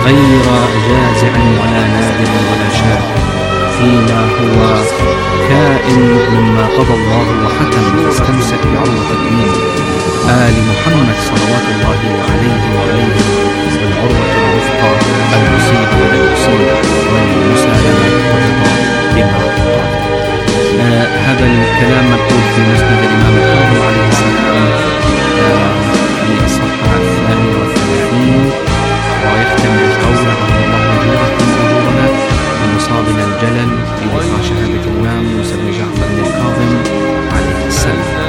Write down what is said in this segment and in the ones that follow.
غير جازع ولا نادم ولا شاك، فيما هو كائن مما قضى الله وحكم، فاستمسك بعروة الدين آل محمد صلوات الله عليه وعليهم، والعروة الوثقى المصيب ولا يصيب، والمسالمة والرضا بما قال. هذا الكلام مكتوب في مسند الإمام الكاظم عليه السلام في الصفحة 32، ويختم بالقول: عظم الله أجوركم أجورنا بمصابنا الجلل في ذكرى شهادة الإمام موسى بن جعفر الكاظم عليه السلام.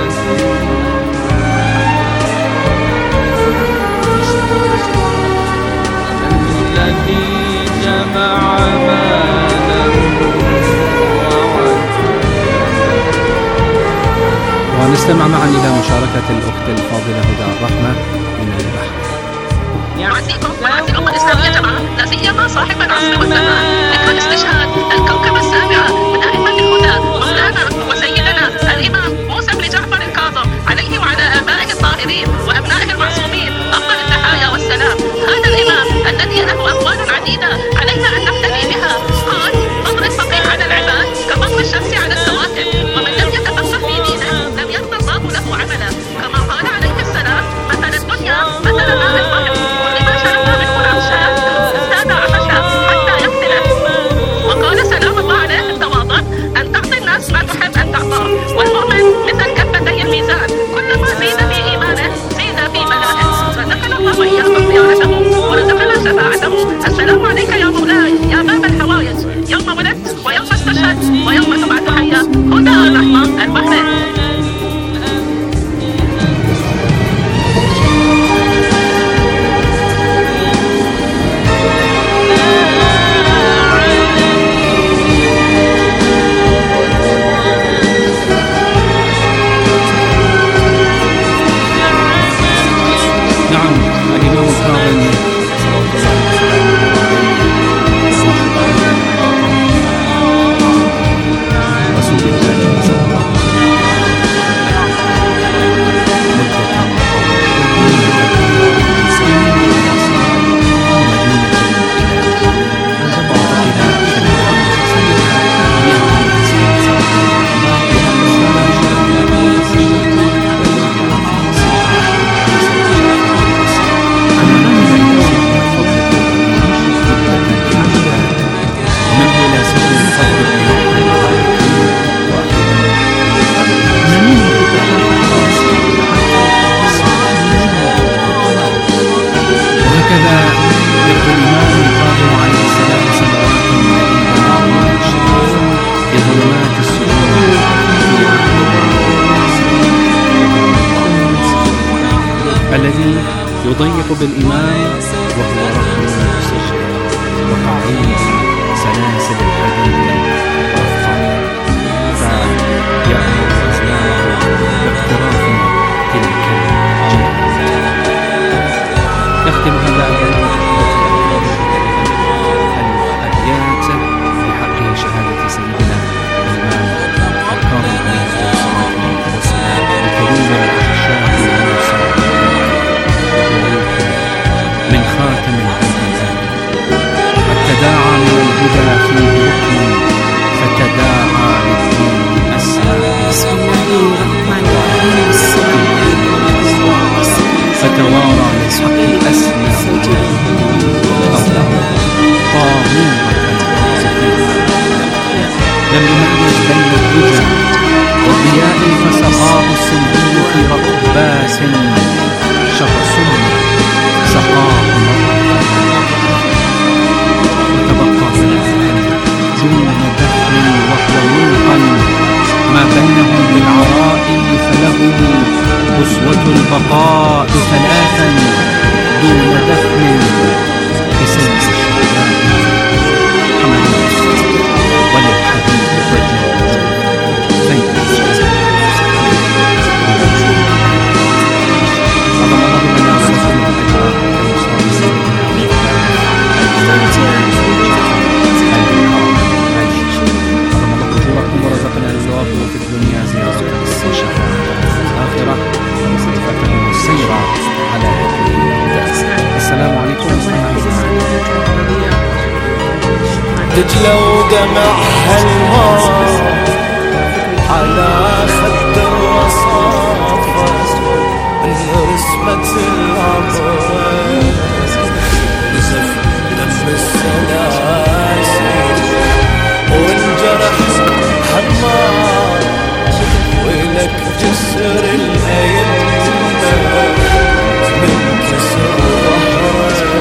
ونستمع معا إلى مشاركة الأخت الفاضلة هدى الرحمة من البحر. نعزيكم الأمة الإسلامية جمعاء، لا سيما صاحب العصر والزمان، ذكرى الاستشهاد الكوكبة السابعة من أئمة الهدى مولانا وسيدنا الإمام موسى بن جعفر الكاظم عليه وعلى آبائه الطاهرين وأبنائه المعصومين أفضل التحايا والسلام. هذا الإمام الذي له أقوال عديدة علينا أن نقتدي بها قال: فضل الفقيه على العباد كفضل الشمس على الكواكب، ومن لم يتفقه في دينه لم يرضى الله له عملا. كما قال عليه السلام: مثل الدنيا مثل ماء البحر، كلما شربنا منه العطشان ازداد عطشا حتى يقتله. وقال سلام الله عليه في التواضع: أن تعطي الناس ما تحب أن تعطاه، والمؤمن مثل كفتي الميزان، كلما زيد في إيمانه زيد في بلائه. رزقنا الله وإياكم زيارته ورزقنا شفاعته. السلام عليك يا مولاي يا باب الحوائج، يوم ولدت ويوم استشهدت ويوم تبعث حيا. هدى الرحمة البحر. نعم، الإمام الكاظم صلوات الله وسلامه عليه رسول الله صلى الله الذي يضيق بالإمام وهو رب السجن وقعيد سلاسل الحديد والأفكار، فيأمر أزلامه باقتراف تلك الجنة. نختم هذا الأبيات بحق شهادة سيدنا الإمام الكاظم عليه الصلاة والسلام بكريم الأحشاء من خاتم الأنبياء. قد تداعى من الهدى فيه ركن، فتداعى للدين أسرى. بسم الله الرحمن الرحيم. فتوارى للحق أسمى قبله طاغوة لم يميز بين الدجى والضياء، فسقاه السلبي في ركباس شخص سقاه وتبقى دون دفن وهو ملقا ما بينهم بالعراء، فله أسوة البقاء ثلاثا دون دفن بسيف الشهداء. حمد وللحبيب الرجل بين ورزقنا الوافر في الدنيا زيارة الشفاعة الآخرة ومصرفته السيرة على هذه الهدى. السلام عليكم ورحمة الله وبركاته. لو دمعها الماء على خد الرصافة انرسمت العبرة نزف دم السلاسل وانجرح حمار ولك جسر الأيمة من كسر ظهره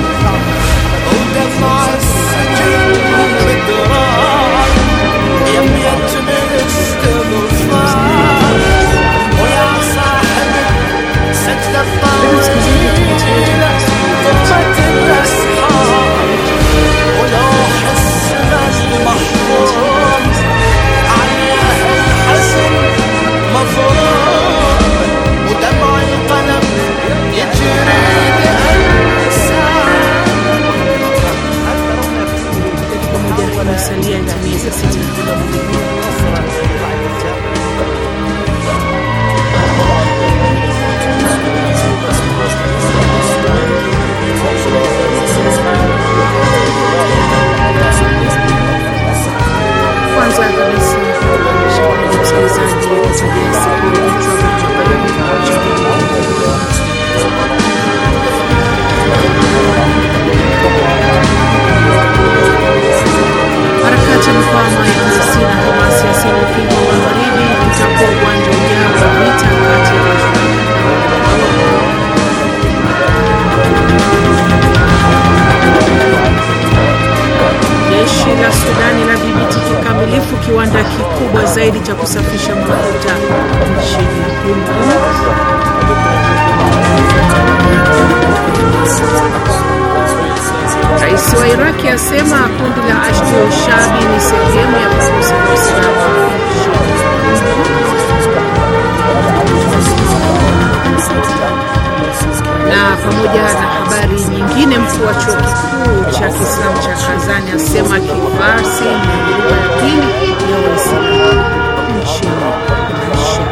ودمع السجن بدرار يميت من استغفار ويا صاحب سجد الطويلة ضمت الأسحار ولو حسنا المحروم عليه الحزن مفروض ودمع القلم يجري Salia itimiza sita. Kwanza kabisa msikilizaji kutegea sikio harakati mkwama ya Palestina Hamas yasema ukingo wa magharibi utakuwa uwanja ujao wa vita kati ya jeshi la Sudani la dhibiti kikamilifu kiwanda kikubwa zaidi cha kusafisha mafuta nchini humo. Rais wa Iraki asema kundi la Ashtu Shabi ni sehemu ya vikosi vya usalama na pamoja na habari nyingine, mkuu wa chuo kikuu cha Kiislamu cha Kazani asema Kifarsi ni lugha ya pili ya Waislamu nchini Russia.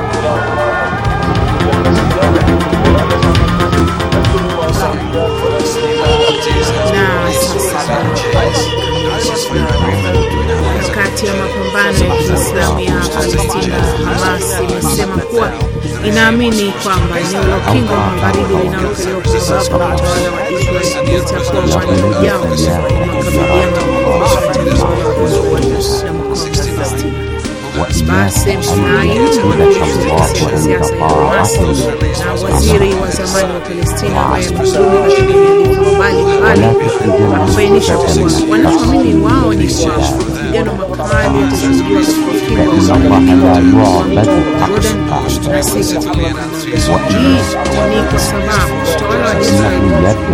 Harakati ya mapambano ya Kiislamu ya Palestina Hamas imesema kuwa inaamini kwamba eneo la ukingo wa magharibi linalokaliwa kwa sababu na utawala wa Israeli litakuwa uwanja ujao wa makabiliano kati ya utawala wa Israeli na mkoa wa Palestina. Bassem Naim, mwakilishi wa kisiasa ya Hamas na waziri wa zamani wa Palestina ambaye amehudumu katika nyadhifa mbalimbali, amebainisha kuwa wanachoamini wao ni kwamba mapigano makali yatashuhudiwa katika ukingo wa magharibi wa mto Jordan na si katika ukanda wa Gaza. Hii ni kwa sababu utawala wa Israeli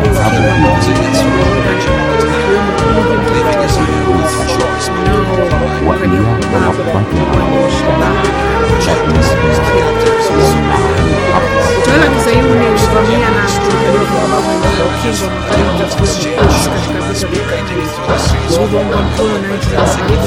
utawala wa Kizayuni ulivamia na kukabiliwa kwa mabavu ukingo wa magharibi katika vita vya Kati ulivyoungwa mkono na nchi za magharibi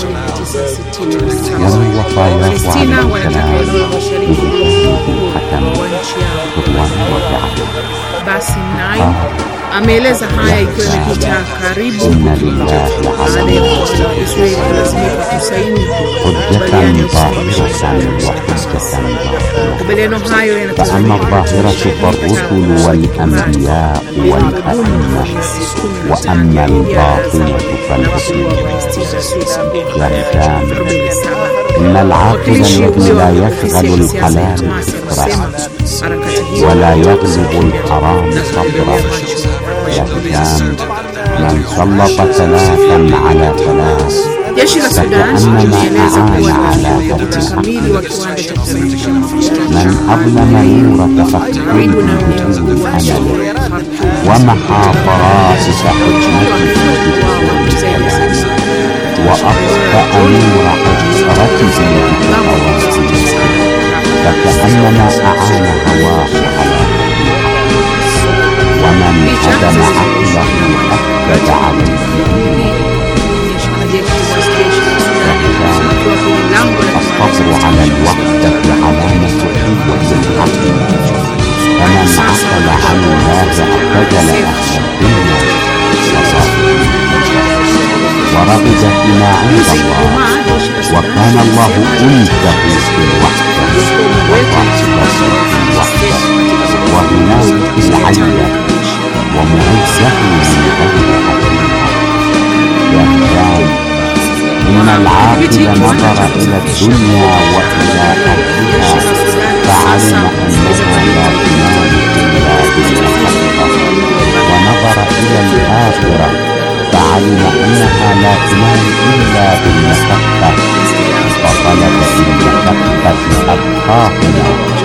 mwaka 1967. Palestina wanataka eneo la mashariki wa nchi yao. Bassem Naim ameeleza haya ikiwa imepita karibu baada ya utawala wa Israeli kulazimika kusaini makubaliano ya usitishaji mapigano. Makubaliano hayo yanatazamiwa الظاهرة فالرسل والأنبياء والأئمة وأما الباطنة فالإسلام. إن العاقل الذي لا يشغل الحلال فكره ولا يغلب الحرام صبره يهتام من سلط ثلاثا على ثلاث Jeshi la Sudan limeeleza kuwa na udhibiti kamili wa kiwanda cha kusafisha mafuta من أظلم نور تفكره أمله ومحى طرائق حكمته وأطفأ نور حسرته فكأنما أعان هواه على ومن هدم عقله أكد عليه الصبر على الوحدة علامة قوة العقل فمن عقل عن الله اعتدل أهل الدنيا وصار عند الله، وكان الله أنته في الوحدة والرحمة في الوحدة وغناه في العلة ومعزه من غير حكيم. يا هشام، إن العاقل نظر إلى الدنيا وإلى أهلها فعلم أنها لا تنال إلا بالمحبة، ونظر إلى الآخرة فعلم أنها لا تنال إلا بالمحبة، فطلب بالمحبة أبقاهما.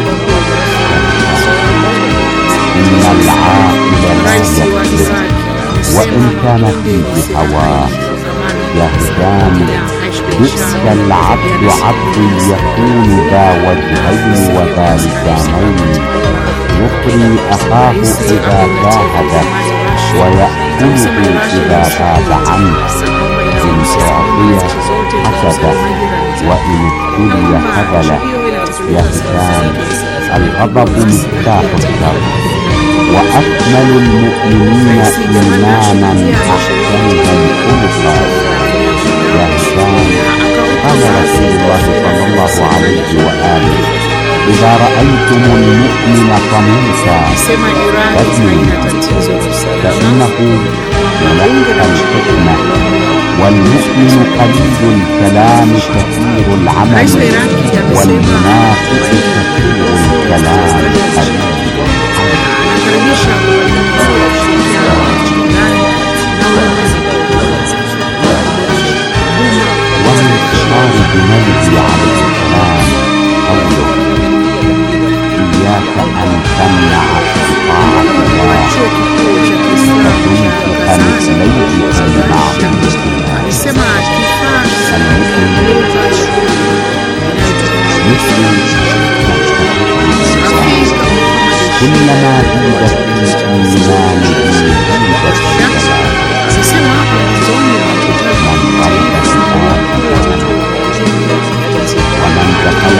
إن العاقل لا يكذب وإن كان فيه هواه. يا هشام، بئس العبد عبد يكون ذا وجهين وذا لسانين، يطري أخاه إذا جاهد ويأكله إذا بعد عنه، إن أعطي حسد وإن ابتلي خذل. يا هشام، الغضب مفتاح الشر، وأكمل المؤمنين إيمانا أحسنهم خلقا. يا هشام، قال رسول الله صلى الله عليه وآله: إذا رأيتم المؤمن قميصا فاجنوا، فإنه ملقى الحكمة، والمؤمن قليل الكلام كثير العمل، والمنافق كثير الكلام قليل ومن إشار بمجد عليه السلام قوله: إياك أن تمنع طاعة الله فتنفق مثليه في معصية كلما زيد في إيمانه زيد في ومن دخل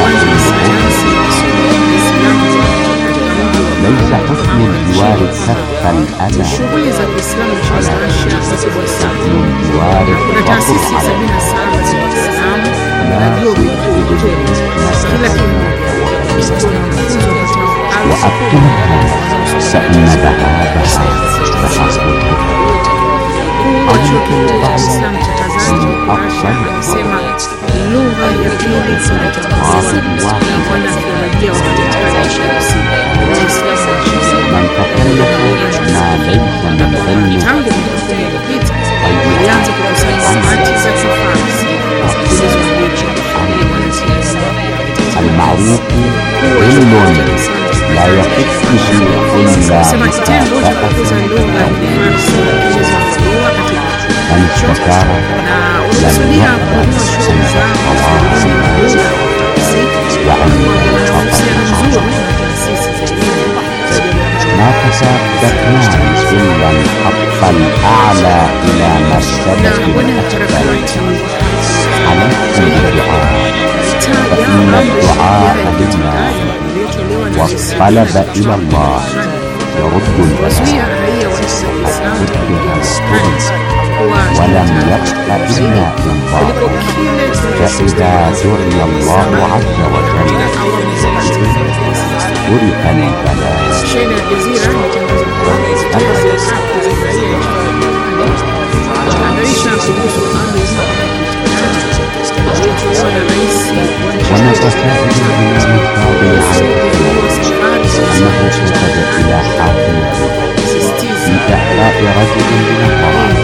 ليس حسن الجوار كف الأذى، حسن الجوار الصبر عليه، لا وأبطلها فإن ذهابها تحصل. lugha ya pili من تكلف ما ليس من علمه alianza kukusanya hati za kifarsi المعروف علم لا يخصه إلا من استكار لم يقبل عند الطواف وعند الخطأ. ما تصدقناه إلا الحق الأعلى إلى مرتبة الأكبر. عليكم بالدعاء، فإن الدعاء لله والطلب إلى الله يرد البلاء. ولم يبق إلا الله، فإذا دعي الله عز وجل ترك البلاء. ونتساءل من القاضي أنه كتب إلى حاكمه في إحياء رجل من الطعام: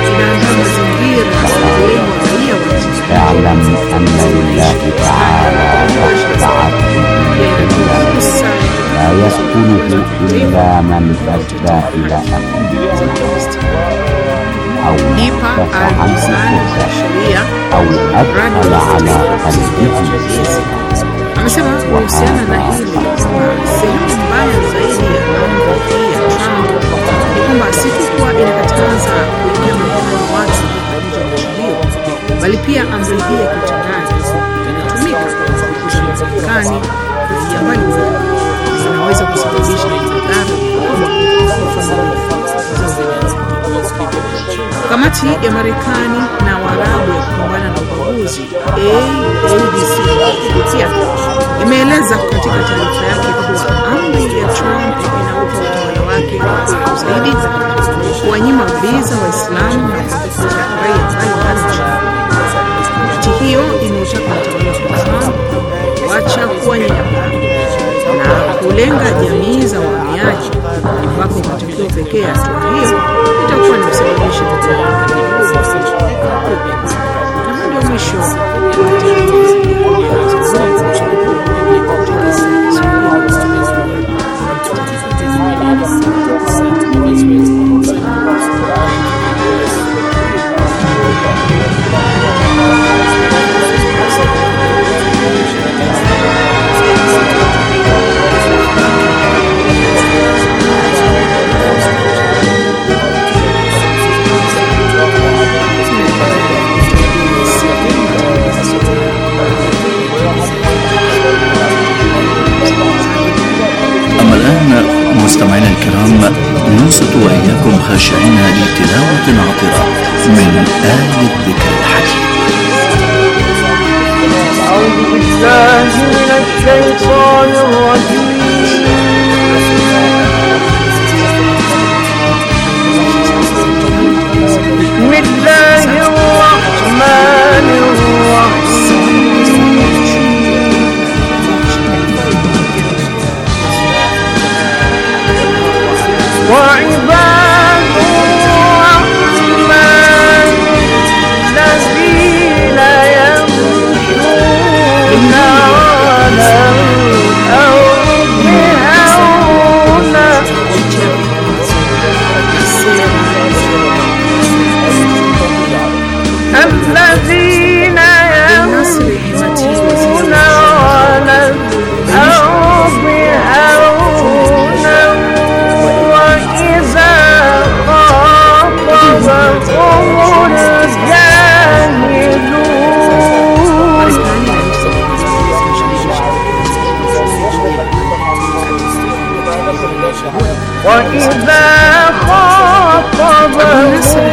اعلم أن لله تعالى تحت عرشه لا يسكنه إلا من أدى إلى أخيه أو نفس عن سكته أو أدخل على قلبه. Amesema kuhusiana na hili sehemu mbaya zaidi ya mambo hii ya Trump ni kwamba si tu kuwa inakataza kuingia mikononi watu kutoka nje ya nchi hiyo, bali pia amri hii ya kiutendaji inatumika kukuza Marekani kufikia mbali, inaweza kusababisha madhara Kamati ya Marekani na Waarabu ya kupambana na ubaguzi AADC pia imeeleza katika taarifa yake kuwa amri ya Trump inaupa utawala wake zaidi kuwanyima viza Waislamu na kufuta raia mbalimbali. Kamati hiyo imeutaka utawala wa Trump kuacha kuwanyima na kulenga jamii za wahamiaji, ambapo matokeo pekee ya hatua hiyo itakuwa ni kusababisha mgogoro. Ndio mwisho مستمعينا الكرام، ننصت وإياكم خاشعين لتلاوة عطرة من آل الذكر الحكيم. أعوذ بالله من الشيطان الرجيم. بسم الله الرحمن الرحيم. وعباد الرحمن الذين يمشون على الأرض هونا الذين يمشون على الأرض هونا وإذا خاطبهم الجاهلون وإذا خاطبهم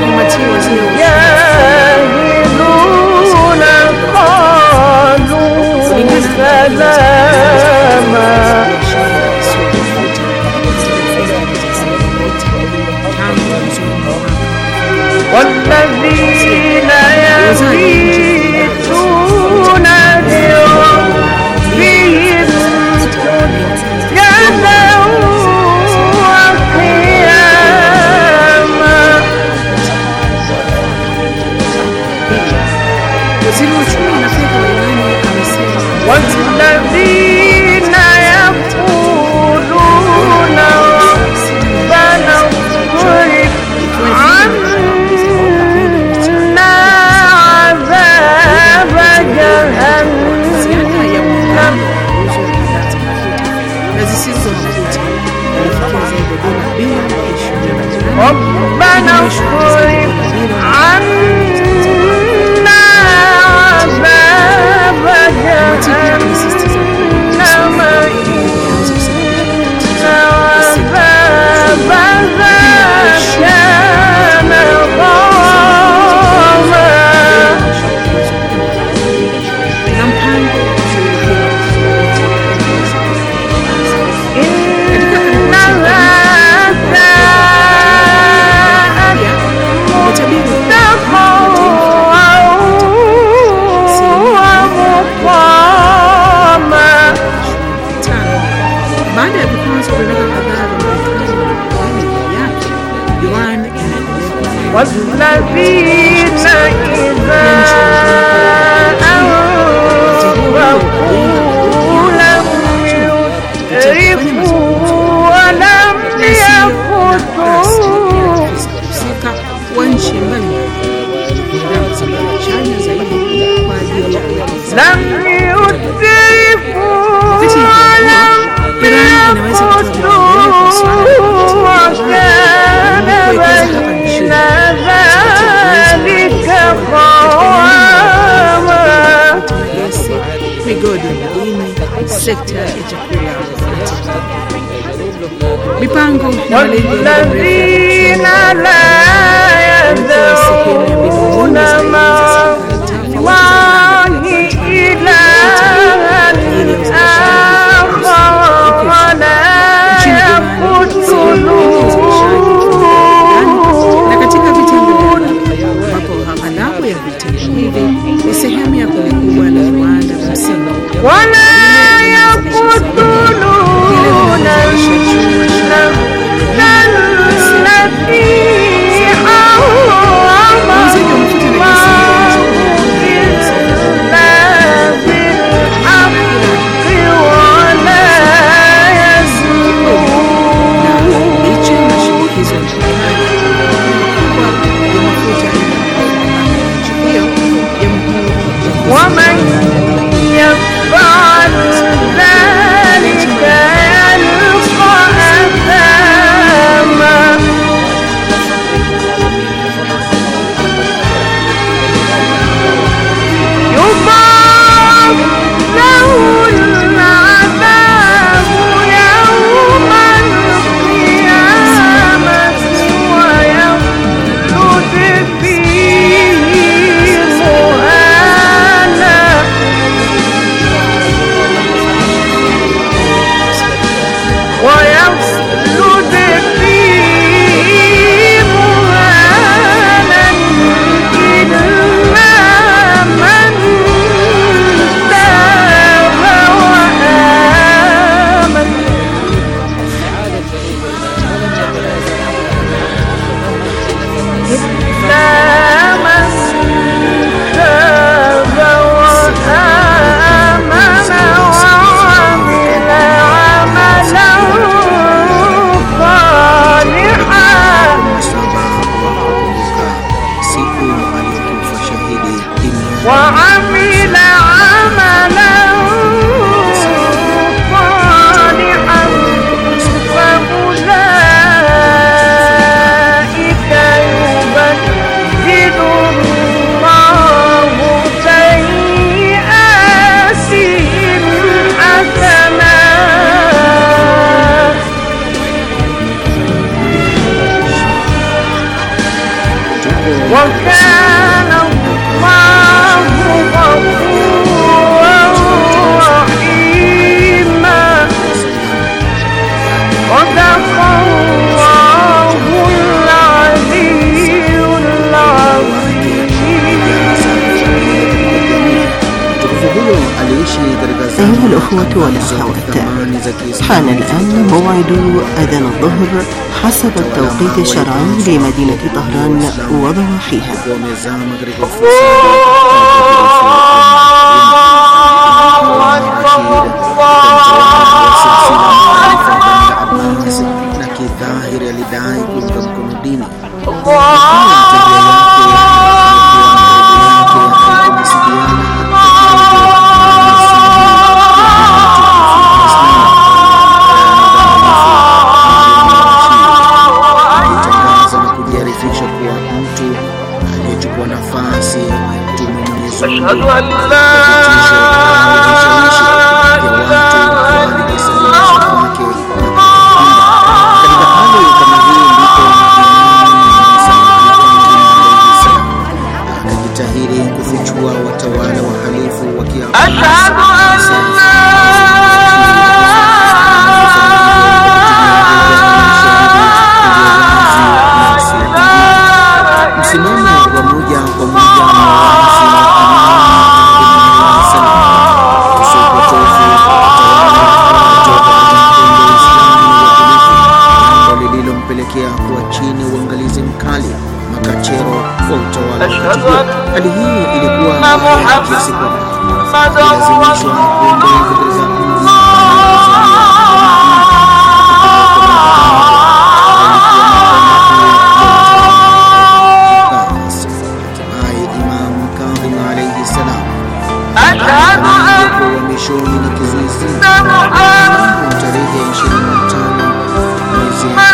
الجاهلون قالوا سلاما والذين يبيتون لربهم سجدا وقياما. والذين يقولون ربنا اصرف عنا عذاب جهنم ربنا اصرف عنا عذاب جهنم إن عذابها كان غراما. إنها ساءت مستقرا ومقاما. Baada ya vikwazo vilivyo kadhaa vya Marekani na yake, Iran والذين إذا أنفقوا لم يسرفوا ولم يقتروا wa nchi mbalimbali chanya zaidi kwa ajili ya لم يسرفوا ولم يقتروا وكان بين ذلك قواما. migodi ya madini, sekta ya chakula Mipango na malengo ya والذين لا يدعون مع الله إلها آخر ولا na katika vitendo ambapo aghalabu ya vitendo hivi ni sehemu ya kundi kubwa la viwanda vya msingi ولا يقتلون التي حرم ومن يفعل ذلك يلقى أثاما يضاعف له العذاب يوم القيامة ويخلد فيه مهانا ويخلد فيه مهانا إلا من تاب وآمن وعمل عملا صالحا فأولئك يبدل الله سيئاتهم حسنات وكان الله غفورا رحيما صدق الله العلي العظيم. أيها الأخوة والأخوات، حان الآن موعد أذان الظهر حسب التوقيت الشرعي لمدينة طهران وضواحيها. أشهد أن لا akajitahidi kufichua watawala wahalifu msimamo wa moja kwa moja lililompelekea kuwa chini uangalizi mkali makachero wa utawala. Hali hii ilikuwa kiasi kwamba ilazimishwa kuondoka katika mwishoni na kizuizi tarehe 25 mwezi wa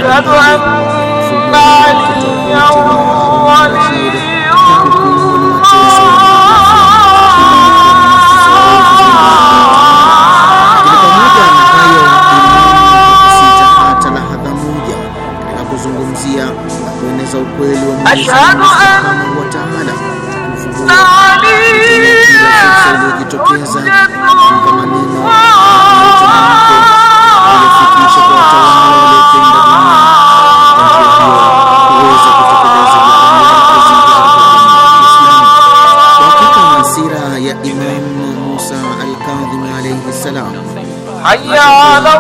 أشهد أن عليا ولي kuzungumzia na kueneza ukweli wa Mwenyezi Mungu Subhanahu wa Ta'ala, kujitokeza katika maneno yaliyofikisha kwa watawala waliopenda kuweza kutekeleza kwa hakika hasira ya Imam Musa al-Kadhim alayhi salam. Hayya ala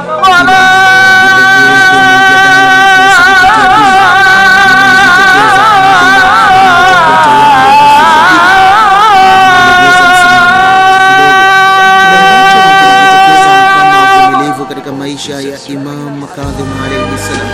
katika maisha ya Imam Kadhim alayhi salam.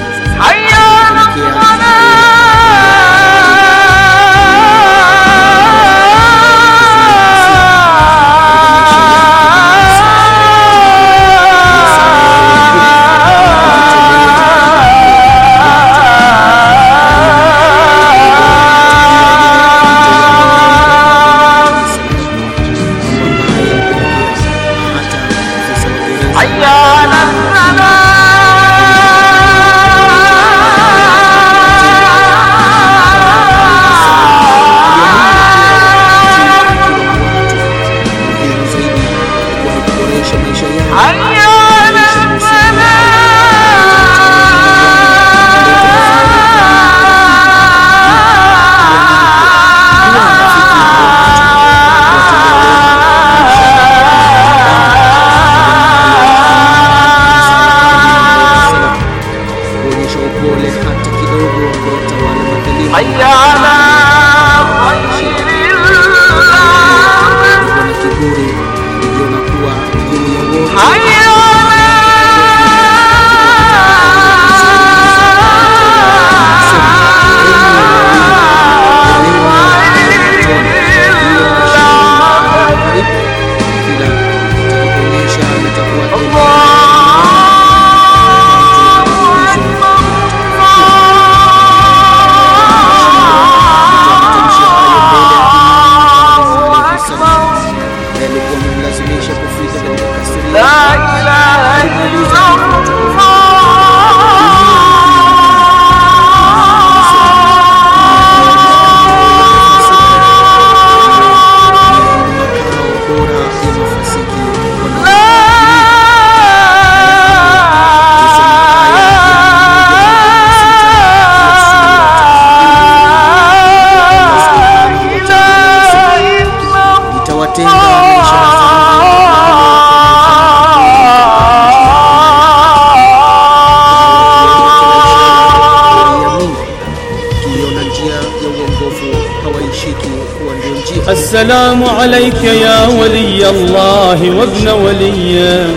السلام عليك يا ولي الله وابن وليه،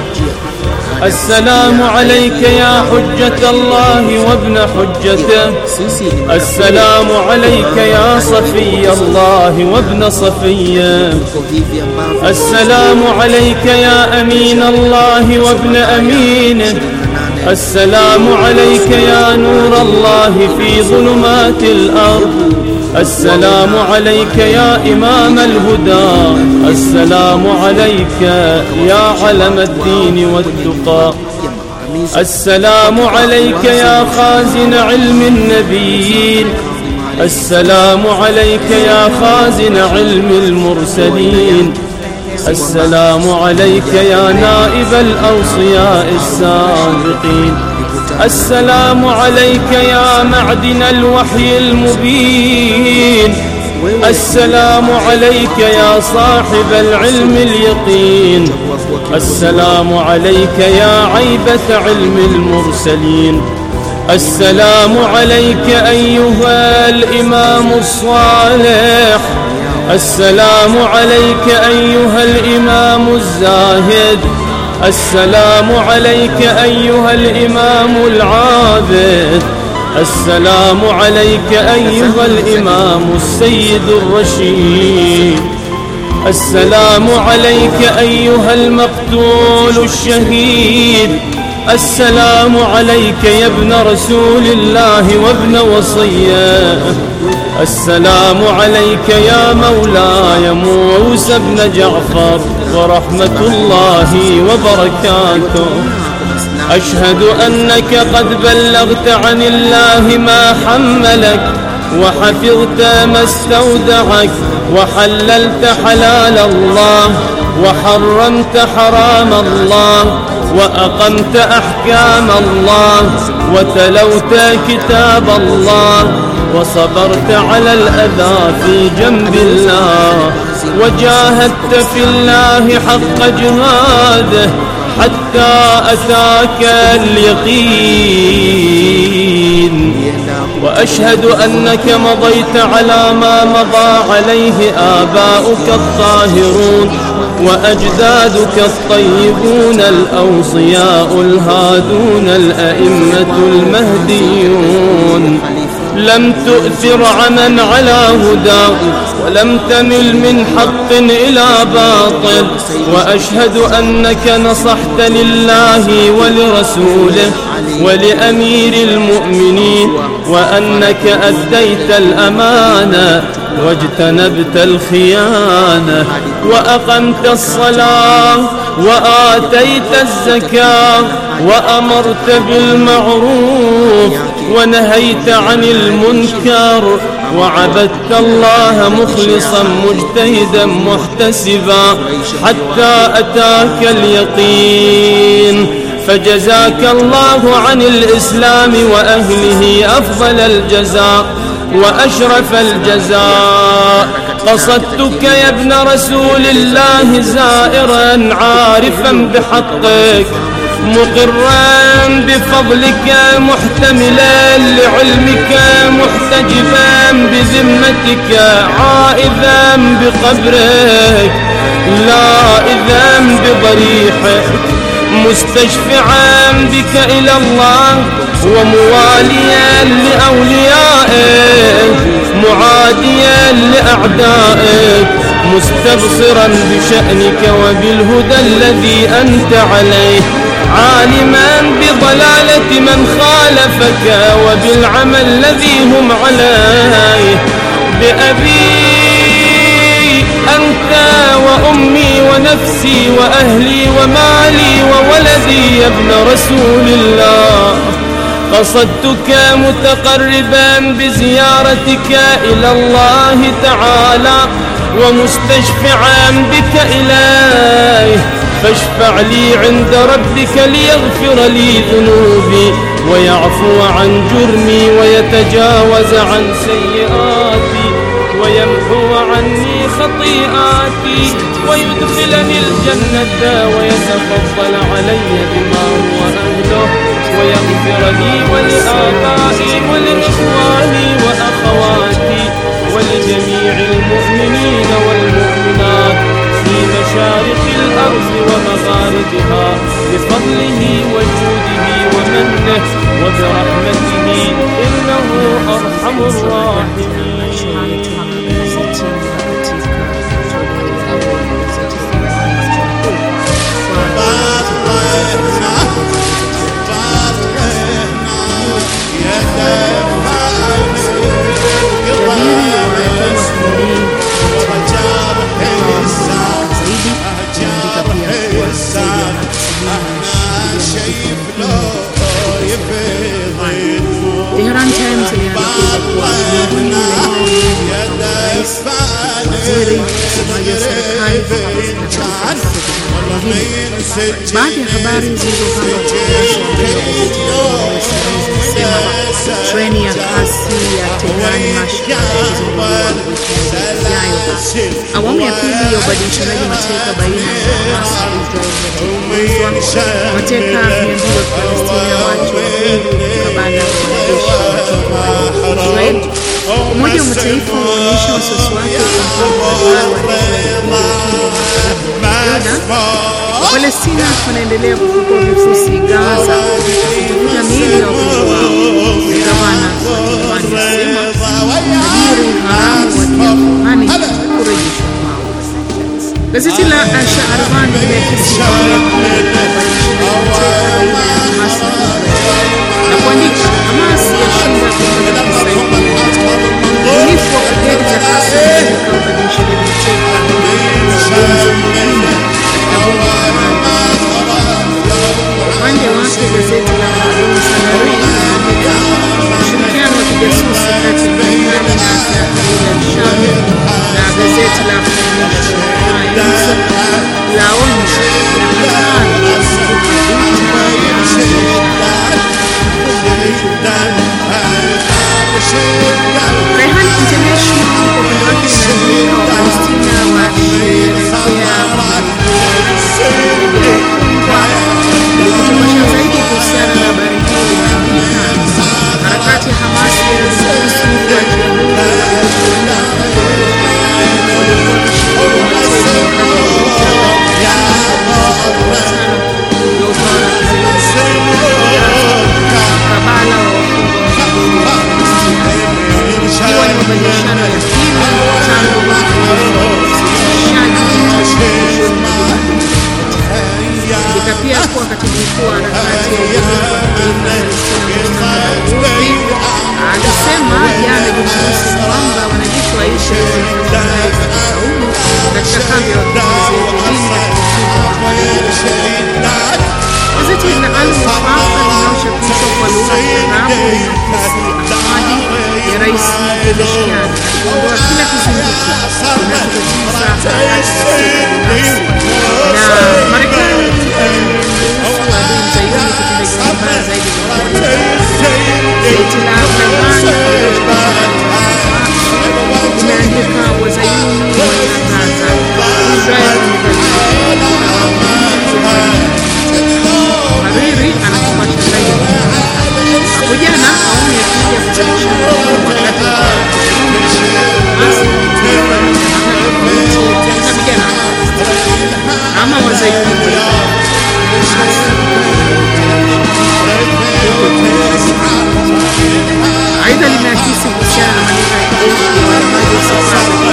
السلام عليك يا حجة الله وابن حجته، السلام عليك يا صفي الله وابن صفيه، السلام عليك يا أمين الله وابن أمينه، السلام عليك يا نور الله في ظلمات الأرض، السلام عليك يا إمام الهدى، السلام عليك يا علم الدين والتقى، السلام عليك يا خازن علم النبيين، السلام عليك يا خازن علم المرسلين، السلام عليك يا نائب الأوصياء السابقين، السلام عليك يا معدن الوحي المبين، السلام عليك يا صاحب العلم اليقين، السلام عليك يا عيبة علم المرسلين، السلام عليك أيها الإمام الصالح، السلام عليك أيها الإمام الزاهد، السلام عليك أيها الإمام العابد، السلام عليك أيها الإمام السيد الرشيد، السلام عليك أيها المقتول الشهيد، السلام عليك يا ابن رسول الله وابن وصيه. السلام عليك يا مولاي موسى بن جعفر ورحمة الله وبركاته. أشهد أنك قد بلغت عن الله ما حملك وحفظت ما استودعك وحللت حلال الله وحرمت حرام الله وأقمت أحكام الله وتلوت كتاب الله وصبرت على الأذى في جنب الله وجاهدت في الله حق جهاده حتى أتاك اليقين. وأشهد أنك مضيت على ما مضى عليه آباؤك الطاهرون وأجدادك الطيبون الأوصياء الهادون الأئمة المهديون. لم تؤثر عمن على هدى ولم تمل من حق إلى باطل. وأشهد أنك نصحت لله ولرسوله ولأمير المؤمنين وأنك أديت الأمانة واجتنبت الخيانة وأقمت الصلاة وآتيت الزكاة وأمرت بالمعروف ونهيت عن المنكر وعبدت الله مخلصا مجتهدا محتسبا حتى أتاك اليقين. فجزاك الله عن الإسلام وأهله أفضل الجزاء وأشرف الجزاء. قصدتك يا ابن رسول الله زائرا عارفا بحقك مقرا بفضلك محتملا لعلمك محتجبا بذمتك عائذا بقبرك لائذا بضريحك مستشفعا بك إلى الله ومواليا لأوليائك معاديا لأعدائك مستبصرا بشأنك وبالهدى الذي أنت عليه عالما بضلالة من خالفك وبالعمل الذي هم عليه. بأبي أنت وأمي ونفسي وأهلي ومالي وولدي يا ابن رسول الله. قصدتك متقربا بزيارتك إلى الله تعالى ومستشفعا بك إليه فاشفع لي عند ربك ليغفر لي ذنوبي ويعفو عن جرمي ويتجاوز عن سيئاتي ويمحو عني خطيئاتي ويدخلني الجنة ويتفضل علي بما هو أهله ويغفر لي ولآبائي ولإخواني وأخواتي ولجميع المؤمنين والمؤمنات في مشارق الأرض ومغاربها بفضله وجوده ومنه وبرحمته إنه أرحم الراحمين. Tehran Times iliandika kuwa waziri msemaji wa serikali baadhi ya habari zilizopangwa zinasema treni ya kasi ya Tehran Mashhad ijayo. Awamu ya pili ya ubadilishanaji mateka baina ya Hamas na Israel mateka 200 wa Palestina waachwa kabla ya wanajeshi wa Israel. Umoja wa Mataifa unaonyesha wasiwasi wake Palestina wanaendelea kufukua vifusi Gaza kutafuta miili ya wapendwa wao. Gavana wanasema ajiri haramu wa Kiafghani kurejeshwa kwao. Gazeti la Al-Shahran limeakisi magazeti mbalimbali na jarida Shahid na gazeti la Financial Times laonya na hatari ya Rehan International kwa upande wake inaandika Wapalestina washerehekea kutomasha zaidi kuhusiana na habari hii inaonekana harakati ya Hamas iliruhusu kuachia huru ikiwa ni mabadilishano ya pili tangu Ndika pia kuwa katibu mkuu wa harakati ya alisema jana Jumamosi kwamba wanajeshi wa Israel katika kambi ya wakimbizi gazeti la Al-Wafaq linalochapishwa kwa lugha ya Kiarabu linakisi ahadi ya Rais Pezeshkian kuondoa kila kizingiti kinachotatiza na Marekani imeruhusu adui Zayuni kutenda jinai mbaya zaidi gazeti la Taiwan limeandika Wazayuni wanatangaza Israel Hariri anakupasha zaidi hapo jana awamu ya pili ya kubadilishana ama Wazayuni aidha limeakisi kuhusiana na malika ya kijeshi ya waandamanaji wa safari ya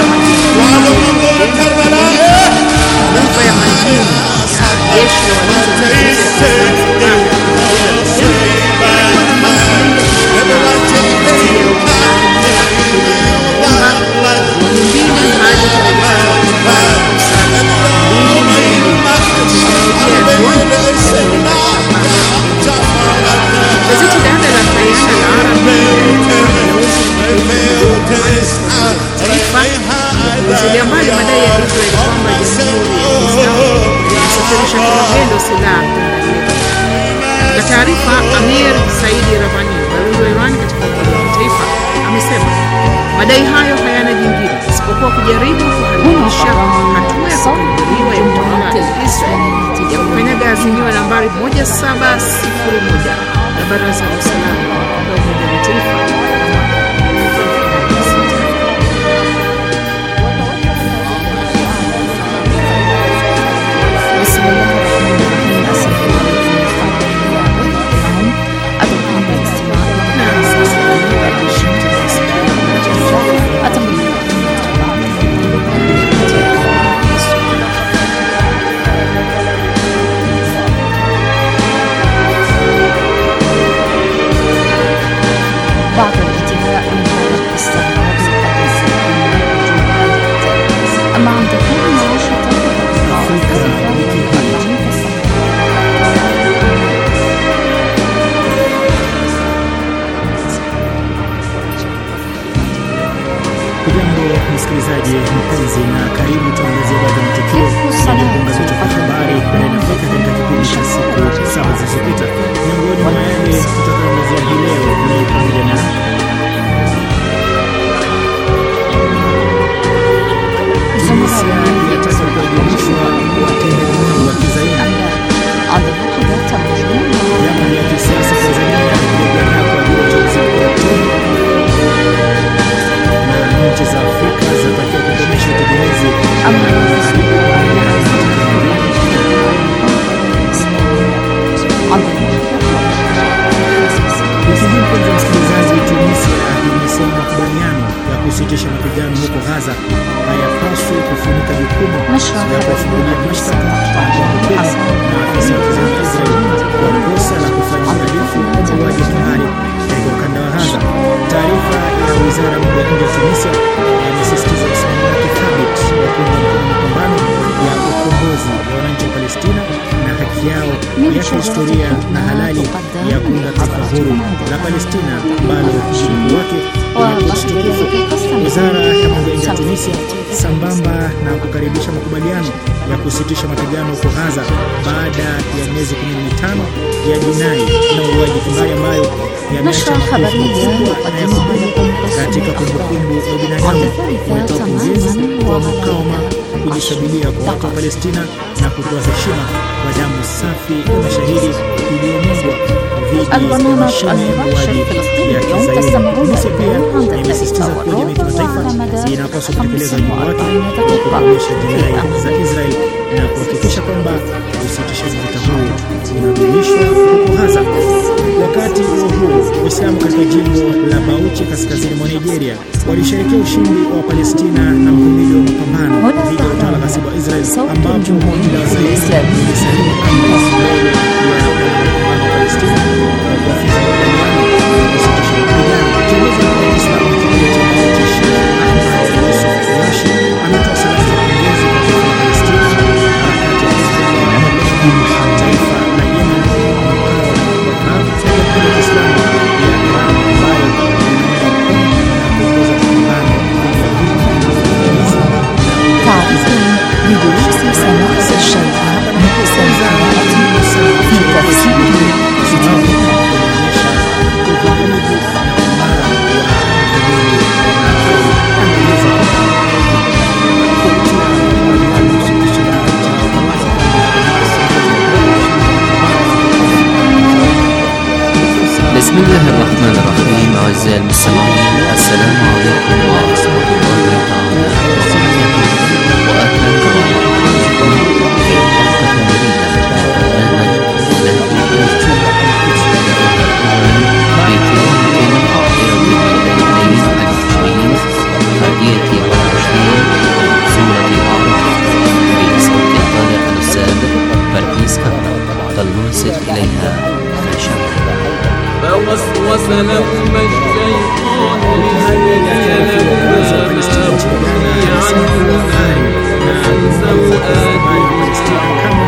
nyumba ya majini ya jeshi la walinzi gazeti dada la Taifa la Arabi zilia mbali madai ya Israel kwamba jamhuri ya Kiislamu inasafirisha kimagendo silaha kwenda Lebanon. Na taarifa, Amir Saidi Ravani, balozi wa Iran katika Umoja wa Mataifa, amesema madai hayo hayana jingine isipokuwa kujaribu kuhalalisha hatua ya kukabiliwa ya utawala wa Israel ya kukanyaga azimio nambari 1701 la Baraza la Usalama la Umoja wa Mataifa. Msikilizaji mpenzi na karibu tuangazie baadhi ya matukio yaliyogonga vichwa vya habari barani Afrika katika kipindi cha siku 7 zilizopita. Miongoni mwa yale tutakayoangazia hii leo ni pamoja na Tunisia yataka kuadhimishwa watendaji wa Kizayuni. Vyama vya kisiasa Tanzania vinajiandaa kwa ajili ya uchaguzi mkuu na nchi za Afrika zinatakiwa kukomesha utegemezi Mpenzi msikilizaji, Tunisia imesema makubaliano ya kusitisha mapigano huko Gaza hayapaswi kufunika jukumu la kuwafungulia mashtaka maafisa wa Israel kwa kosa la kufanya uhalifu wa mauaji ya kimbari katika ukanda wa Gaza. Taarifa ya wizara ya mambo ya nje ya Tunisia imesisitiza msimamo wake thabiti wa kuunga mkono mapambano ya ukombozi wa wananchi wa Palestina na haki yao ya kihistoria na halali ya kuunda taifa huru la Palestina ambalo mshiriki wake Tunisia sambamba na kukaribisha makubaliano ya kusitisha mapigano huko Gaza baada ya miezi 15 ya jinai na mauaji kimbari ambayo yameacha makovu makubwa na ya kudumu katika kumbukumbu ya binadamu. Umetoa pongezi kwa mukawama kujisabilia kwa watu wa Palestina na kutoa heshima kwa damu safi ya mashahidi iliyomwagwa dhidi ya mashine ya mauaji ya Kizayuni. Tunisia pia imesisitiza kuwa jamii ya kimataifa inapaswa kutekeleza wajibu wake wa kukomesha jinai za Israel na kuhakikisha kwamba usitishaji vita huu unadumishwa huko Gaza. Wakati huo Waislamu katika jimbo la Bauchi kaskazini mwa Nigeria walisherehekea ushindi wa Palestina na mhimili wa mapambano dhidi ya utawala ghasibu wa Israel ambapo muda wa Israel ulisalimu amri ya mapambano wa Palestina kwa kuafisha makubaliano ya kusitisha mapigano. Kiongozi wa Waislamu katika jimbo la Bauchi Ahmad Yusuf Yashi ametoa salamu za pongezi kwa taifa la Palestina, harakati ya Hizbullah, taifa la Yemen, serikali ya Kiislamu ya Iran ambayo بدروس سماحة الشيخ محسن في تفسير كتاب بسم الله الرحمن الرحيم. أعزائي المستمعين، السلام عليكم ورحمة الله تعالى وبركاته، وأهلا ومرحبا بكم في حلقة جديدة من برنامج لهجة بتلاوة عطرة من الليلتين العشرين 21 سورة الأعراف بصوت القارئ الأستاذ برقيس كهرباء. فلنرسل إليها خشبة. فوسوس لهما الشيطان ليبدي لهما ما وري عنهما من سوآتهما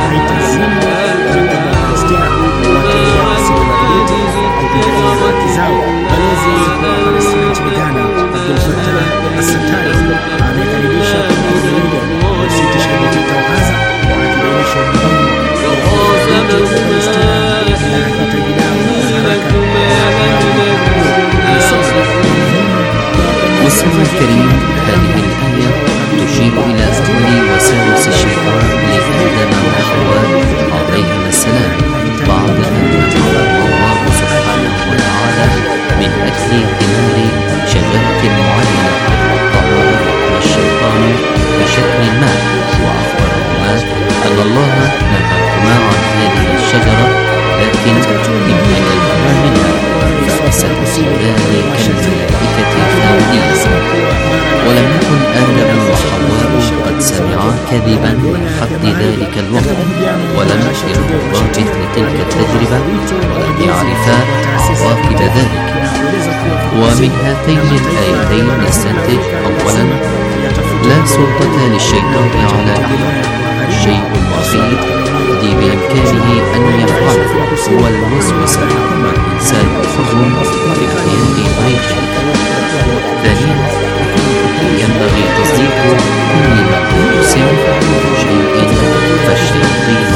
والسمع الكريم، هذه الآية تشير إلى أول وساوس الشيطان لآدم وحواء عليهما السلام بعد أن حرم الله سبحانه وتعالى من أكل ثمار شجرة معينة. طهرهما الشيطان بشكل ما وأخبرهما أن الله نهاهما عن هذه الشجرة، لكن إما يأكلا منها فستصيران كالملائكة خالدين. ولم يكن آدم وحواء قد سمعا كذبا حد ذلك الوقت، ولم يرضا مثل تلك التجربة، ولم يعرفا عواقب ذلك. ومن هاتين الآيتين نستنتج أولا لا سلطة للشيطان على أحد. الشيء الوحيد الذي بإمكانه أن يفعله هو الوسوسة، والإنسان حر باختيار غيره. ثانيا ينبغي تصديق كل ما يسمى شيء فالشياطين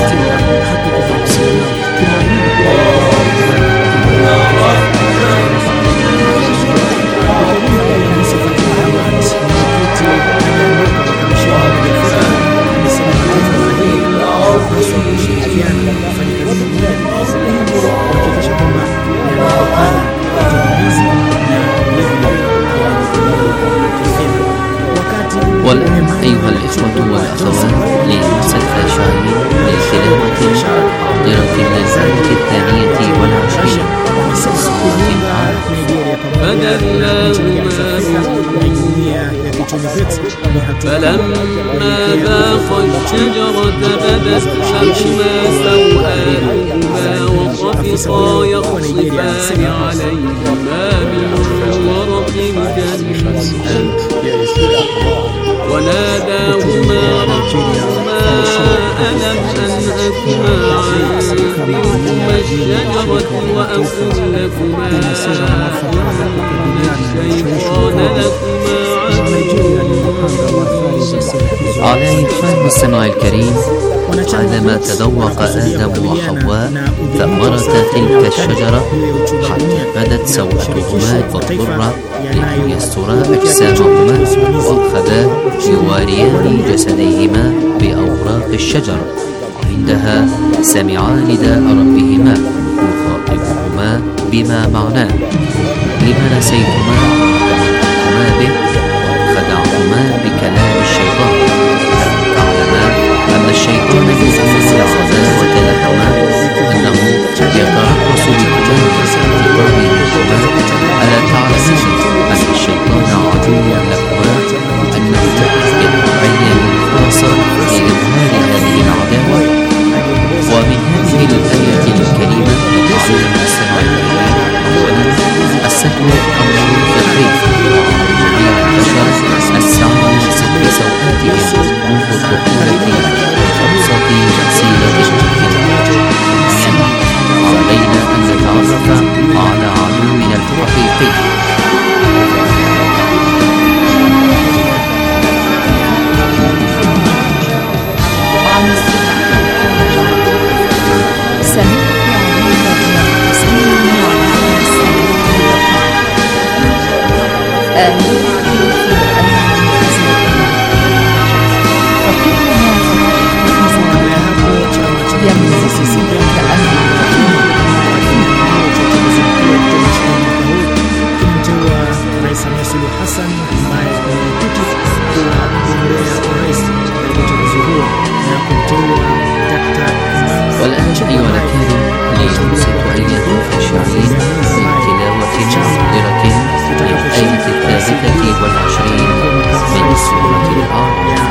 والآن أيها الإخوة والأخوات لنوصل خاشعين لتلاوة حاضرة للآية 22 من سورة الأعراف. فلما ذاقا الشجرة بدت لهما سوآتهما وطفقا يخصفان عليهما من ورق الجنة وناداهما ربهما ألم أنهكما عن تلكما الشجرة وأقل لكما إن الشيطان لكما عدو مستمعي الكريم، عندما تذوق آدم وحواء ثمرة تلك الشجرة حتى بدت سوءتهما فاضطرا لأن يسترا أجسامهما وأخذا يواريان جسديهما بأوراق الشجر. عندها سمعا نداء ربهما يخاطبهما بما معناه: لما نسيتما وأمرتما به وخدعتما بكلام الشيطان؟ ألم تعلما أن الشيطان يثير العداوة لكما، أنه يتربص بكما بقولهما: ألا تعلمان أن الشيطان عدو لكما وأنه يتبين الفرصة لإظهار هذه العداوة؟ ومن هذه الآية الكريمة نتعلم السمع أولا السهو أمر فطري وعلى جميع البشر السعي لستر سوءاتهم منذ الطفولة بأبسط وسيلة ممكنة. علينا أن نتعرف على عدونا الحقيقي. والآن أيها الكريم لننصت أيها الخاشعين بتلاوة معطرة للآية 23 من سورة الأعراف.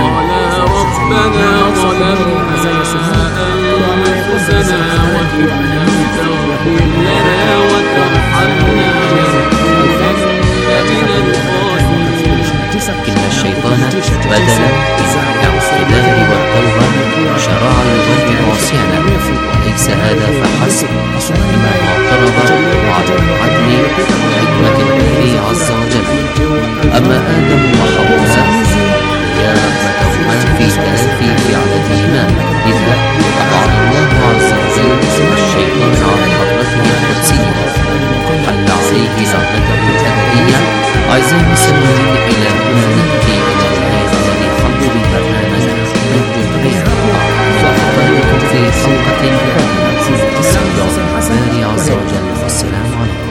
ربنا ظلمنا أنفسنا وإن لم تغفر لنا وترحمنا لنكونن من الخاسرين. إن الشيطان بدلا من الاعتذار والتوبة شرع يغني عصيانا، وليس هذا فحسب، إنما اعترض على العدل وحكمة الله عز وجل. أما آدم وحواء هي رغبتهما في تلافي فعلتهما، إذا أبعد الله عز وجل الشيطان عن حضرته القدسية وحل عليه لعنته الأبدية. أعزائي المستمعين، إلى هنا نأتي إلى نهاية هذه الحلقة من برنامج نهج الحياة، وألقاكم في حلقة قادمة. استودع الله عز وجل، والسلام عليكم.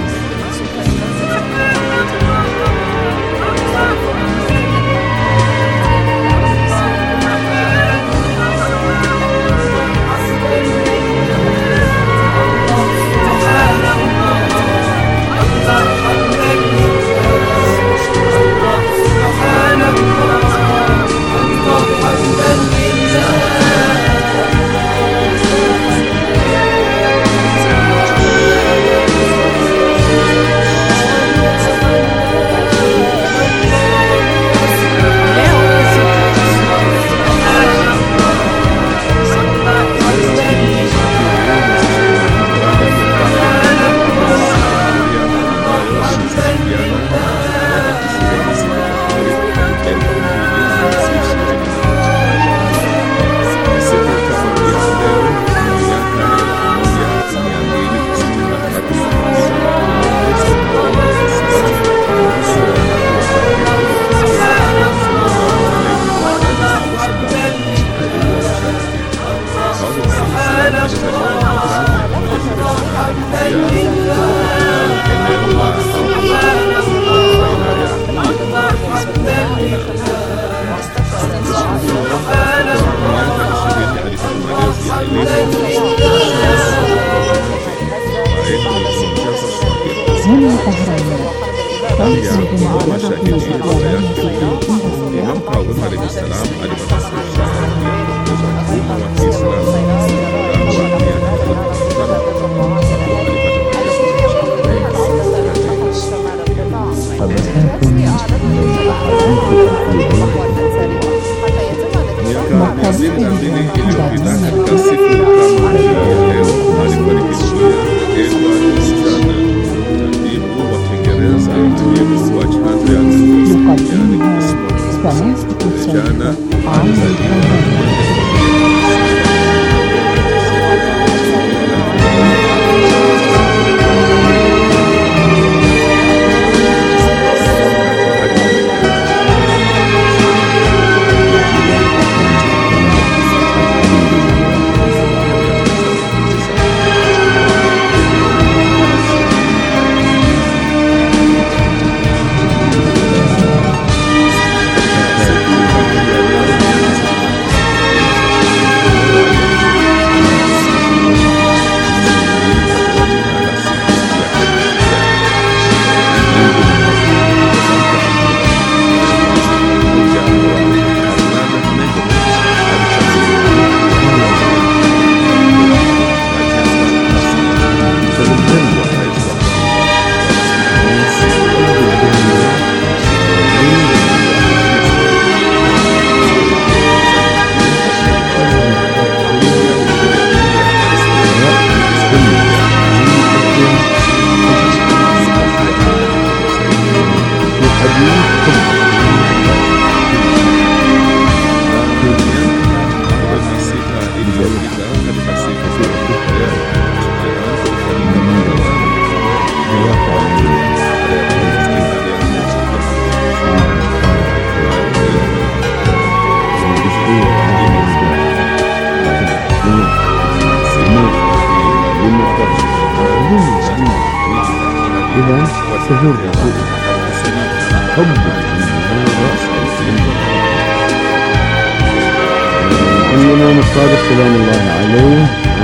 الإمام الصادق سلام الله عليه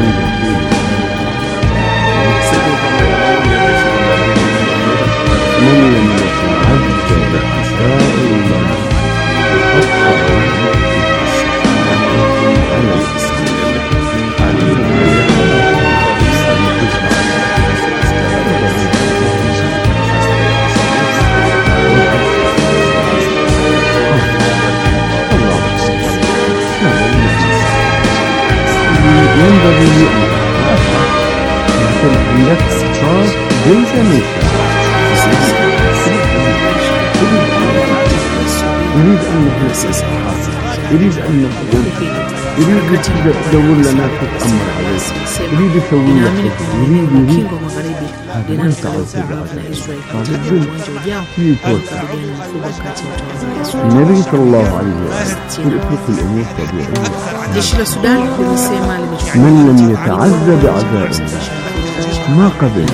من لم يتعبد سائر الله ينبغي لي أن يكون عندك صفات ليس منك. يريد أن يريد أن يريد تدور لنا تتأمر عليه، يريد يسوي لك يريد هذا أنت عزيز النبي صلى الله عليه وسلم يترك الأمور طبيعية. من لم يتعذب بعذاب ما قبل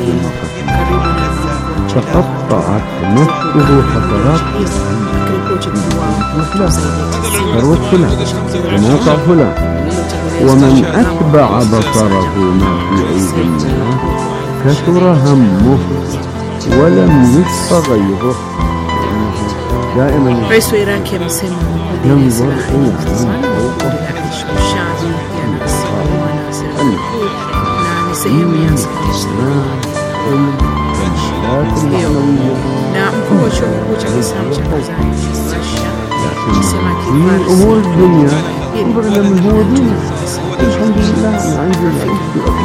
تقطعت نفسه حسرات ثروة فلان وناطع فلان. ومن أتبع بصره ما في أيدي الناس كثر همه ولم يشق غيره. دائما رئيس إيراك يمسم ينظر من أمور الدنيا انظر إلى من هو دونه. الحمد لله أنا عندي العيش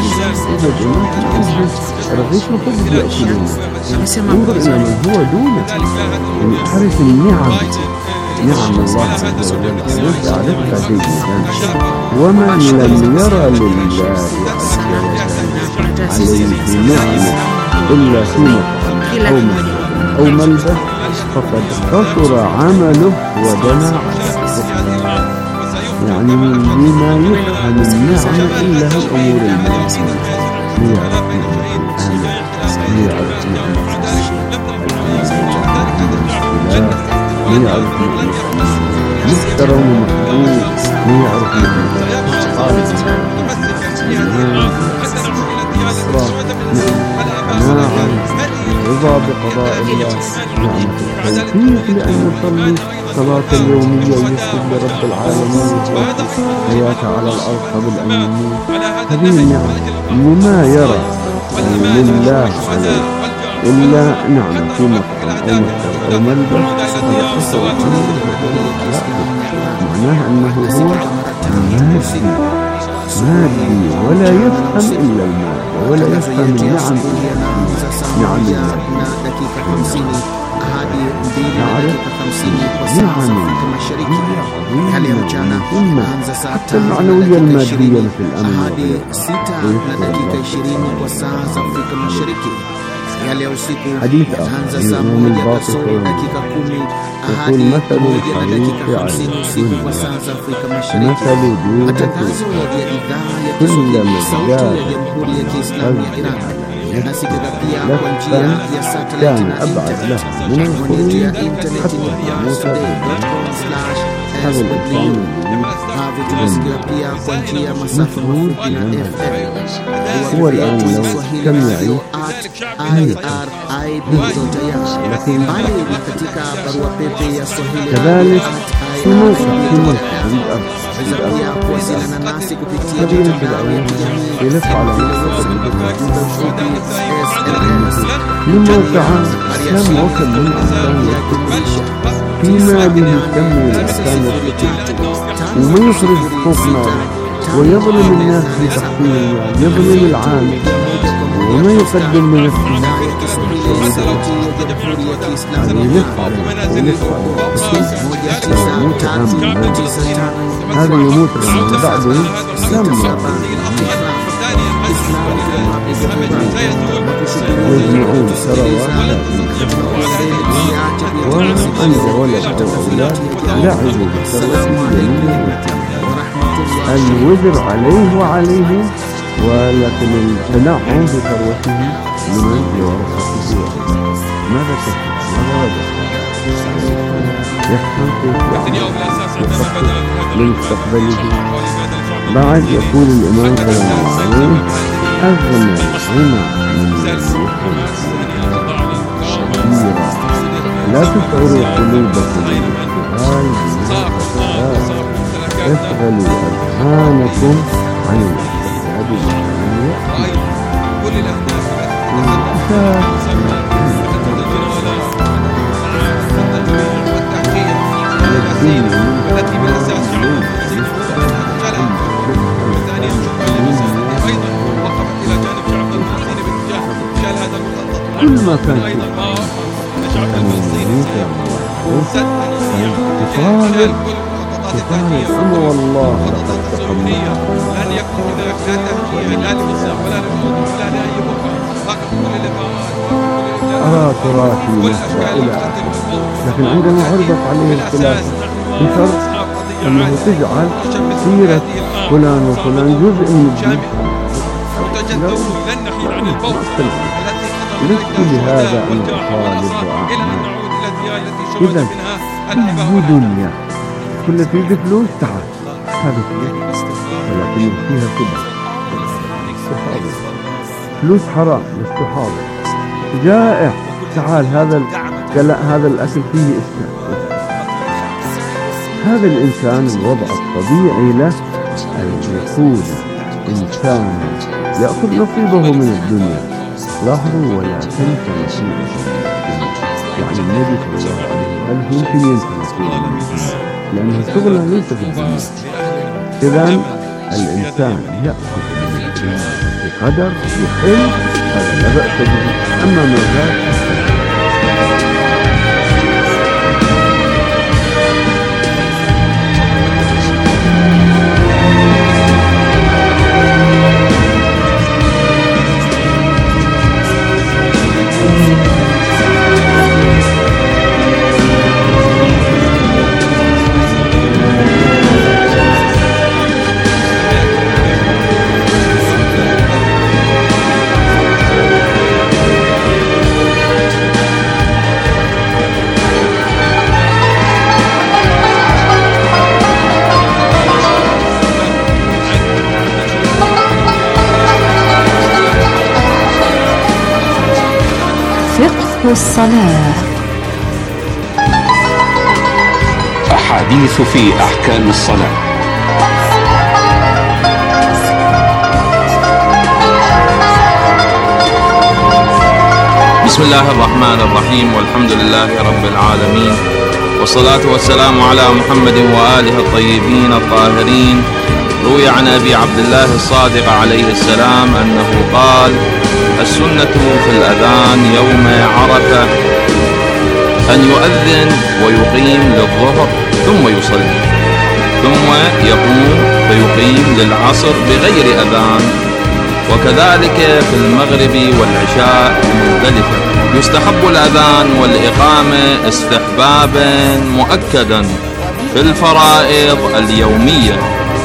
رغيف الخبز يأكلون. انظر إلى من هو دونه، يعني أعرف النعم، نعم الله عز وجل عليك أعرفها جيدا. ومن لم يرى لله عز وجل عليه نعمة إلا في مطعم أو ملبس فقد قصر عمله ودنا على يعني لما يفهم النعمة إلا الأمور المادية. ليعرف نعمة الآن، ليعرف نعمة ليعرف نعمة محترم ومحبوب، ليعرف نعمة رضا بقضاء الله، نعمة التوفيق لأن يصلي صلاة اليومية ويسجد لرب العالمين حياة على الأرض قبل أن يموت. هذه النعمة لما يرى لله عليه إلا نعمة في مطعم أو مكتب أو ملبس معناه أنه هو مادي مادي ولا يفهم إلا المادة ولا يفهم النعم نعم الله. حتى المعنوية المادية في الأمن حديث الإمام الباقر يقول مثل الحريق على الدنيا مثل جودة كلما ازداد لفا كان أبعد لها من الخروج حتى تموت. هذا الإنسان مفروض هو الآن لو كم يعيش كذلك في موقع مدينة العين يلف على من موقع كم وصل للإنسان في ماله كم الإنسان وما يصرف فوق نار ويظلم الناس في تحصيل المال يظلم العامل وما يقدم لنفسه هذا يموت غم بعدين لما يجمعون ثروات وعنده ولد وأولاد لعبوا بثروته الوزر عليه وعليه ولكن التنعم بثروته لمن لورثة الدين. ماذا تفعل؟ ماذا يفهم كيف يخطط لمستقبله. بعد يقول الإمام صلى الله عليه وسلم أغنى الغنى من اليقين كثيرا لا تشعروا قلوبكم بالاشتغال اشغلوا أذهانكم عن الاستعداد كل ما كان فيه أما والله لقد تقمنا لن يكون لا تهدي لا للنساء ولا للموت ولا لأي مكان فقط كل أرى تراثي نفسه إلى آخره. لكن عندما عرضت عليه الخلاف بشرط أنه تجعل سيرة فلان وفلان جزء من الدين لست لهذا أن أطالب وأعمل. إذا أي دنيا كل فيه فلوس تعال هذا فلوس ولكن فيها كبر فلوس حرام لست حاضر جائع تعال هذا الأكل فيه إسلام. هذا الإنسان الوضع الطبيعي له أن يكون إنسان يأخذ نصيبه من الدنيا. لاحظوا ولا تنسى نصيبه يعني النبي صلى الله عليه وسلم يمكن ينسى نصيبه لأن الشغل ليس في الدنيا. إذن الإنسان يأخذ بقدر يحل هذا لا بأس به. أما ما زاد الصلاة. أحاديث في أحكام الصلاة. بسم الله الرحمن الرحيم والحمد لله رب العالمين والصلاة والسلام على محمد وآله الطيبين الطاهرين روي عن أبي عبد الله الصادق عليه السلام أنه قال: السنة في الأذان يوم عرفة أن يؤذن ويقيم للظهر ثم يصلي، ثم يقوم فيقيم للعصر بغير أذان، وكذلك في المغرب والعشاء بمزدلفة. يستحب الأذان والإقامة استحبابا مؤكدا في الفرائض اليومية.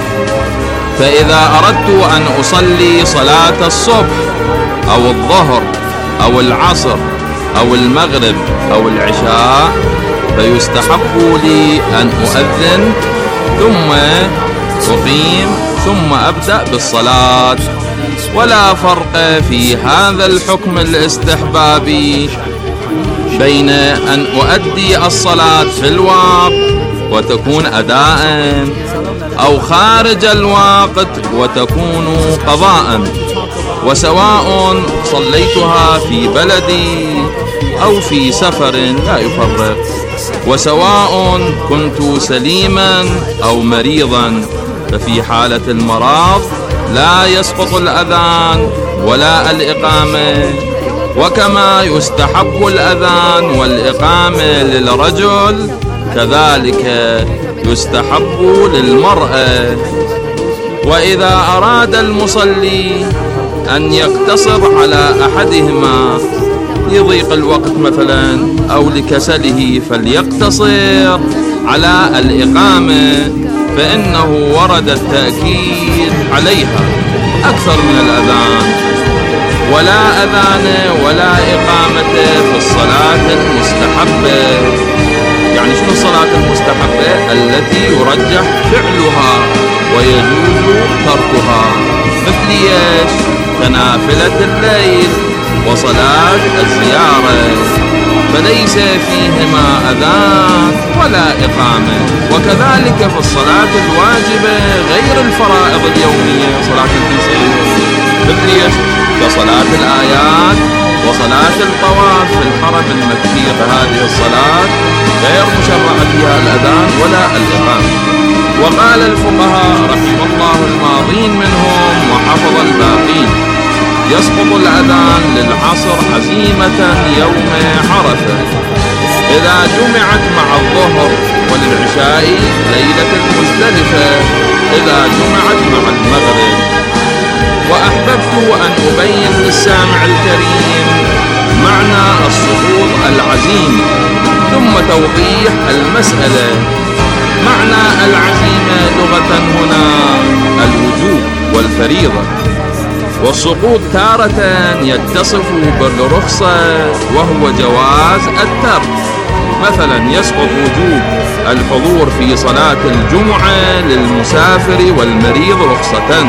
فإذا أردت أن أصلي صلاة الصبح أو الظهر أو العصر أو المغرب أو العشاء فيستحب لي أن أؤذن ثم أقيم ثم أبدأ بالصلاة، ولا فرق في هذا الحكم الاستحبابي بين أن أؤدي الصلاة في الوقت وتكون أداء أو خارج الوقت وتكون قضاء، وسواء صليتها في بلدي أو في سفر لا يفرق، وسواء كنت سليما أو مريضا، ففي حالة المرض لا يسقط الأذان ولا الإقامة. وكما يستحب الأذان والإقامة للرجل كذلك يستحب للمرأة. وإذا أراد المصلي أن يقتصر على أحدهما لضيق الوقت مثلا أو لكسله فليقتصر على الإقامة، فإنه ورد التأكيد عليها أكثر من الأذان. ولا أذان ولا إقامة في الصلاة المستحبة. يعني شنو الصلاة المستحبة؟ التي يرجح فعلها ويجوز تركها، مثل ايش؟ كنافلة الليل وصلاة الزيارة، فليس فيهما أذان ولا إقامة. وكذلك في الصلاة الواجبة غير الفرائض اليومية، صلاة التنسيق مثل ايش؟ كصلاة الآيات وصلاة الطواف في الحرم المكي، فهذه الصلاة غير مشرع فيها الأذان ولا الإقامة. وقال الفقهاء رحم الله الماضين منهم وحفظ الباقين: يسقط الأذان للعصر عزيمة يوم عرفة إذا جمعت مع الظهر، وللعشاء ليلة المزدلفة إذا جمعت مع المغرب. وأحببت أن أبين للسامع الكريم معنى السقوط العزيمة ثم توضيح المسألة. معنى العزيمة لغة هنا الوجوب والفريضة، والسقوط تارة يتصف بالرخصة وهو جواز الترك. مثلا يسقط وجوب الحضور في صلاة الجمعة للمسافر والمريض رخصة،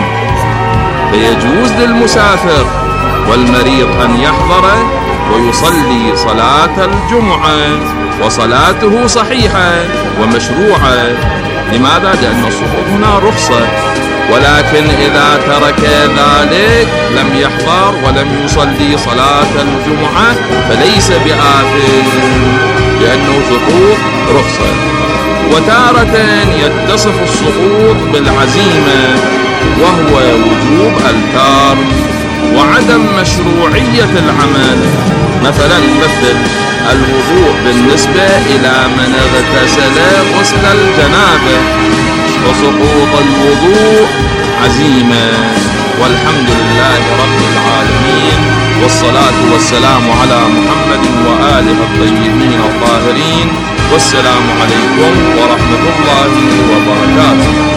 فيجوز للمسافر والمريض أن يحضر ويصلي صلاة الجمعة وصلاته صحيحة ومشروعة. لماذا؟ لأن السقوط هنا رخصة. ولكن إذا ترك ذلك لم يحضر ولم يصلي صلاة الجمعة فليس بآثم، لأنه سقوط رخصة. وتارة يتصف السقوط بالعزيمة وهو وجوب الترك وعدم مشروعية العمل. مثلا مثل الوضوء بالنسبة إلى من اغتسل غسل الجنابة، وسقوط الوضوء عزيمة. والحمد لله رب العالمين، والصلاة والسلام على محمد وآله الطيبين الطاهرين، والسلام عليكم ورحمة الله وبركاته.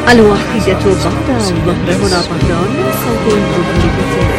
الواحدة بعد الظهر هنا طهران، صوت مديرية